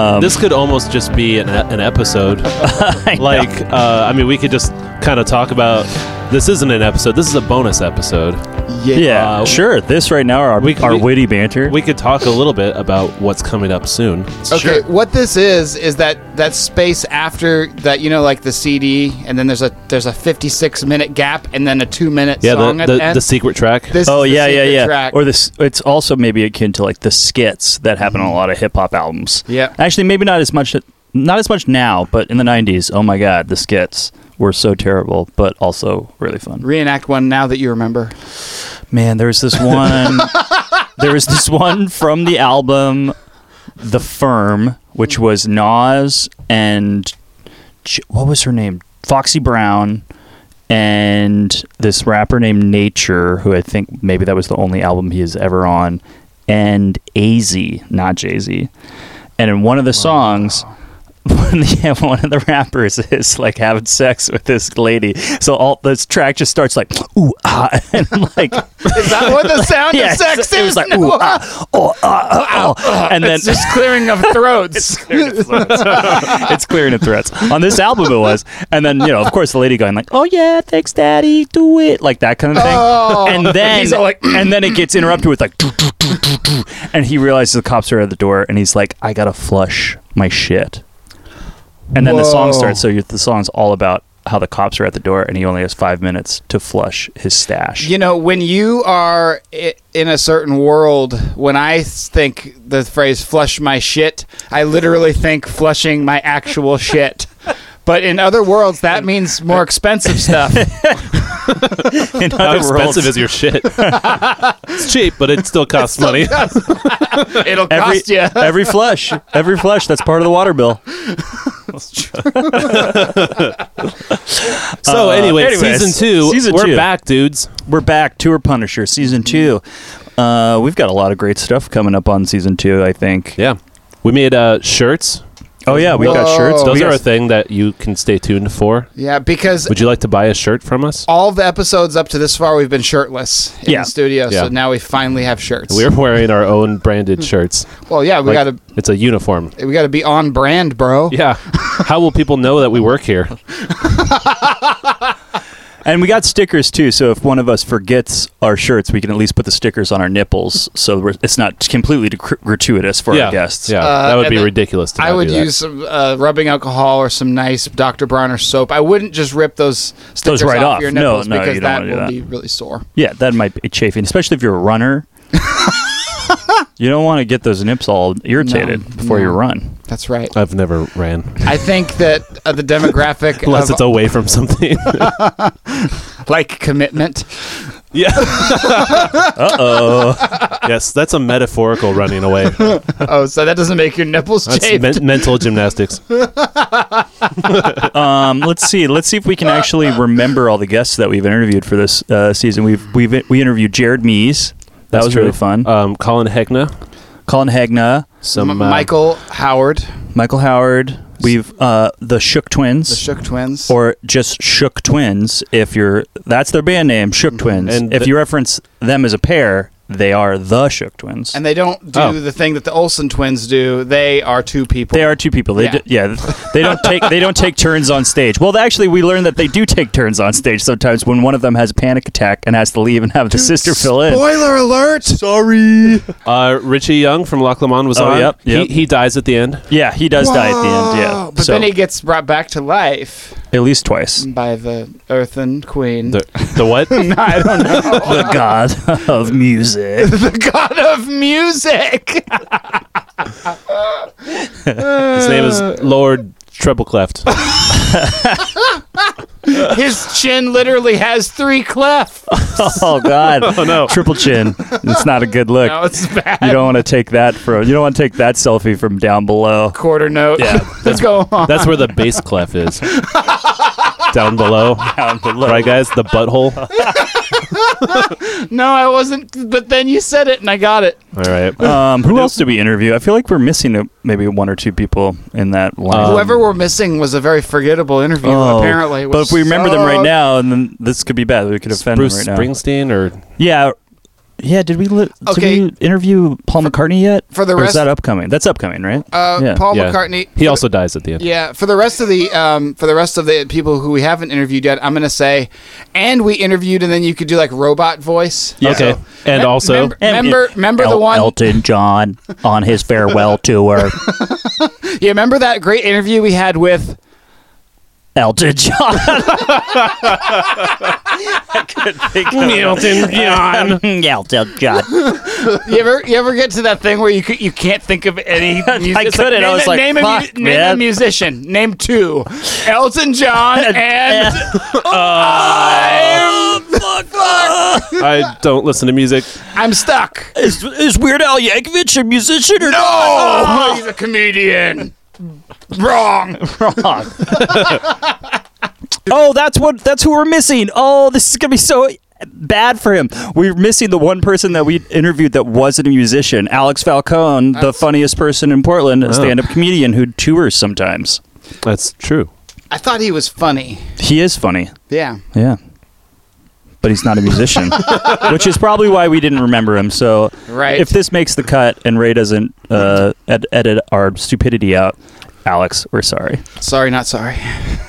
This could almost just be an episode. I mean, we could just kind of talk about. This isn't an episode. This is a bonus episode. Yeah, sure. This right now, our witty banter. We could talk a little bit about what's coming up soon. Okay, Sure. what this is that space after that, like the CD, and then there's a 56-minute gap, and then a 2-minute song at the end. The secret track. This is the secret track. Or this, it's also maybe akin to like the skits that happen on a lot of hip hop albums. Yeah. Actually, maybe not as much now, but in the 90s, oh my God, the skits were so terrible, but also really fun. Reenact one now that you remember. Man, there was this one. There was this one from the album The Firm, which was Nas and what was her name? Foxy Brown and this rapper named Nature, who I think maybe that was the only album he is ever on, and AZ, not Jay-Z. And in one of the songs, one of the rappers is like having sex with this lady, so all this track just starts like ooh ah, and like is that what the sound of sex is? It was like ooh ah oh, and then it's just clearing of throats. It's clearing of throats. On this album it was, and then of course the lady going like, oh yeah, thanks daddy, do it, like that kind of thing. And then he's all like, and then it gets interrupted with like doo, doo, doo, doo, doo. And he realizes the cops are at the door, and he's like, I gotta flush my shit. And then the song starts, so the song's all about how the cops are at the door, and he only has 5 minutes to flush his stash. When you are in a certain world, when I think the phrase flush my shit, I literally think flushing my actual shit. But in other worlds, that means more expensive stuff. How expensive is your shit? It's cheap, but it still costs money. It'll cost you. Every flush, that's part of the water bill. So anyways, season two, we're back, dudes. We're back. Tour Punisher, season 2. We've got a lot of great stuff coming up on season 2, I think. Yeah. We made shirts. Oh, yeah, we got shirts. Those are a thing that you can stay tuned for. Yeah, because... Would you like to buy a shirt from us? All the episodes up to this far, we've been shirtless in the studio, so now we finally have shirts. We're wearing our own branded shirts. Well, yeah, we got to... It's a uniform. We got to be on brand, bro. Yeah. How will people know that we work here? And we got stickers, too, so if one of us forgets our shirts, we can at least put the stickers on our nipples, so it's not completely gratuitous for our guests. Yeah, that would be ridiculous to I would use some rubbing alcohol or some nice Dr. Bronner soap. I wouldn't just rip those stickers right off your nipples no, because you don't that wanna will do be that. really sore. Yeah, that might be chafing, especially if you're a runner. You don't want to get those nips all irritated before you run. That's right. I've never ran. I think that the demographic... Unless it's away from something. Like commitment. Yeah. Uh-oh. Yes, that's a metaphorical running away. Oh, so that doesn't make your nipples chafed? That's mental gymnastics. Let's see if we can actually remember all the guests that we've interviewed for this season. We interviewed Jared Mees. That was really fun. Colin Hegna. Some Michael Howard. We've the Shook Twins. Or just Shook Twins. That's their band name, Shook Twins. And if you reference them as a pair, they are the Shook Twins. And they don't do the thing that the Olsen twins do. They are two people. They are two people. They don't take turns on stage. Well, actually, we learned that they do take turns on stage sometimes when one of them has a panic attack and has to leave and have the sister fill in. Spoiler alert! Sorry. Richie Young from Loch Lomond was on. Yep. He dies at the end. Yeah, he does die at the end. Yeah, but then he gets brought back to life. At least twice. By the Earthen Queen. The what? No, I don't know. The god of music. The god of music. His name is Lord Treble Cleft. His chin literally has 3 clefts. Oh God! Oh no! Triple chin. It's not a good look. No, it's bad. You don't want to take that selfie from down below. Quarter note. Yeah, Let's go on. That's where the bass clef is. Down below. Right, guys? The butthole. No, I wasn't. But then you said it, and I got it. All right. Who else did we interview? I feel like we're missing maybe 1 or 2 people in that line. Whoever we're missing was a very forgettable interview. Apparently, but if we remember them right now, and then this could be bad. We could offend Bruce them right now. Springsteen or Yeah, did we Okay. interview Paul McCartney yet? For the Or is rest- that upcoming? That's upcoming, right? Yeah. Paul Yeah. McCartney. He also dies at the end. Yeah, for the rest of the people who we haven't interviewed yet, I'm gonna say, and we interviewed, and then you could do like robot voice. Yeah. Okay. So, And also, remember the one? Elton John on his farewell tour. Yeah, remember that great interview we had with? Elton John. Elton John. Elton John. You ever get to that thing where you can't think of any music? I It's couldn't. I was like, name fuck, name man. a musician. Name two. Elton John and I don't listen to music. I'm stuck. Is Weird Al Yankovic a musician or Oh, he's a comedian. Wrong. wrong? Oh, that's who we're missing. Oh, this is gonna be so bad for him. We're missing the one person that we interviewed that wasn't a musician, Alex Falcone, the funniest person in Portland, a stand-up comedian who tours sometimes. That's true. I thought he was funny. He is funny, Yeah. yeah, but he's not a musician, which is probably why we didn't remember him. So, Right. if this makes the cut and Ray doesn't edit our stupidity out, Alex, we're sorry. Sorry, not sorry.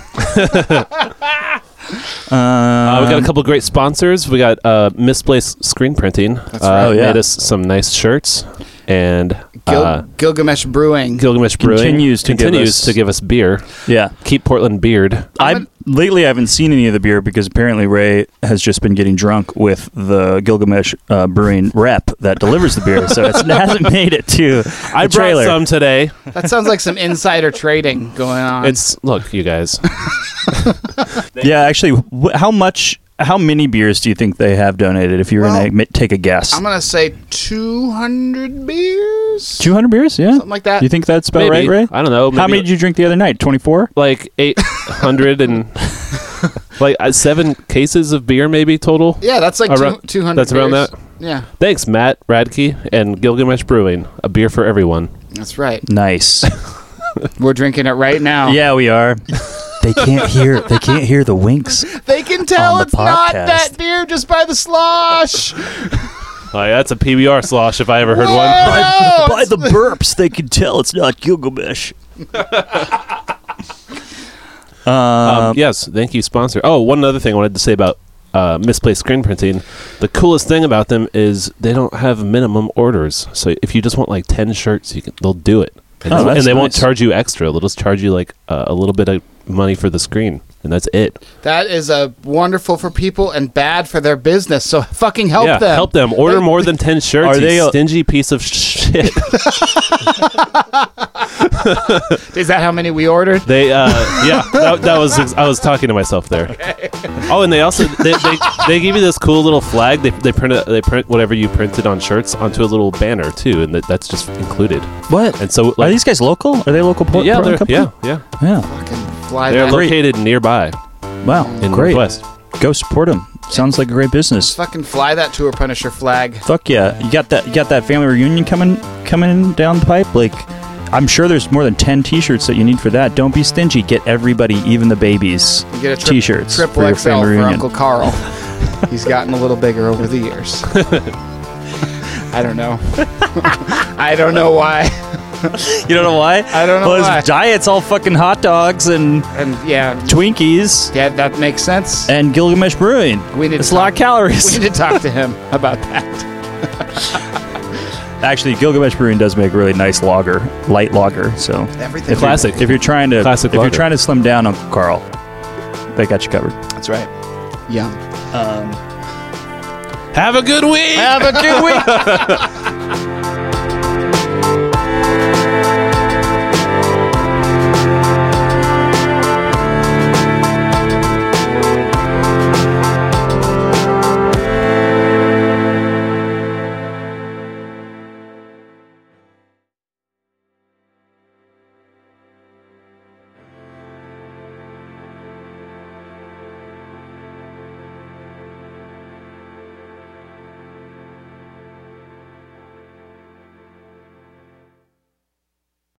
We got a couple great sponsors. We got Misplaced Screen Printing. That's right. Oh, yeah. Made us some nice shirts. And Gilgamesh Brewing. Gilgamesh Brewing Continues to give us beer. Yeah. Keep Portland beard. Lately, I haven't seen any of the beer because apparently Ray has just been getting drunk with the Gilgamesh Brewing rep that delivers the beer, so it hasn't made it to the I trailer. brought some today. That sounds like some insider trading going on. Look, you guys. Yeah, actually, how many beers do you think they have donated? If you were going to take a guess, I'm gonna say 200 beers. 200 beers. Yeah, Something like that. You think that's about Maybe. right, Ray? I don't know. How many did you drink the other night? 24. Like 800 and like 7 cases of beer, maybe total. Yeah, that's like 200. That's around beers. that. Yeah, Thanks, Matt Radke and Gilgamesh Brewing. A beer for everyone. that's right. Nice. We're drinking it right now. Yeah, we are. They can't hear the winks. They can tell On the it's not podcast. that beer just by the slosh. That's a PBR slosh if I ever heard one. Whoa! By the burps, they can tell it's not Gilgamesh. Yes, thank you, sponsor. Oh, one other thing I wanted to say about Misplaced Screen Printing. The coolest thing about them is they don't have minimum orders. So if you just want like 10 shirts, they'll do it. And, that's they won't nice. charge you extra. They'll just charge you like a little bit of money for the screen, and that's it. That is wonderful for people and bad for their business. So fucking help them. Help them. Order more than 10 shirts. Are they you a- stingy piece of shit? Is that how many we ordered? They that was I was talking to myself there. Okay. Oh, and they also they give you this cool little flag. They print whatever you printed on shirts onto a little banner too, and that's just included. What? And so Are these guys local? Are they local? yeah, Portland company? yeah. Yeah. Fucking fly They're that. located nearby Wow. in Great. Northwest. Go support them. Sounds like a great business. Fucking fly that Tour Punisher flag. Fuck yeah. You got that family reunion coming down the pipe. Like, I'm sure there's more than 10 t-shirts that you need for that. Don't be stingy. Get everybody, even the babies, You get a t-shirts for triple your XL family for reunion. Uncle Carl. He's gotten a little bigger over the years. I don't know. I don't know why. You don't know why? I don't know well, why. his diet's all fucking hot dogs and And yeah, Twinkies that makes sense. and Gilgamesh Brewing. We need It's to a lot of We calories. need to talk to him about that. Actually, Gilgamesh Brewing does make a really nice lager, light lager. So Everything. Classic. if you're trying to Classic if you're lager. trying to slim down, Uncle Carl, they got you covered. That's right. Yeah. Have a good week. Have a good week.